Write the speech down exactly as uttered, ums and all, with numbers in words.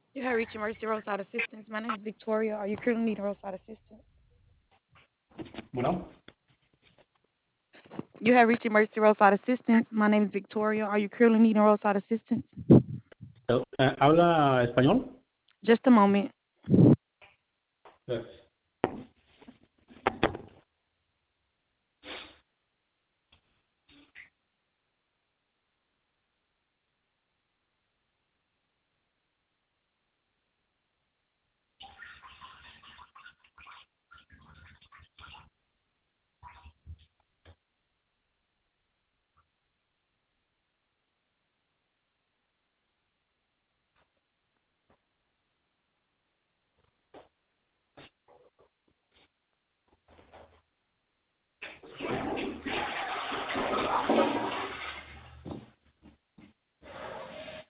You have reached Emergency Roadside Assistance. My name is Victoria. Are you currently needing roadside assistance? Bueno, You have reached Emergency Roadside Assistance. My name is Victoria. Are you currently needing roadside assistance? eh, ¿habla español? Just a moment. Gracias.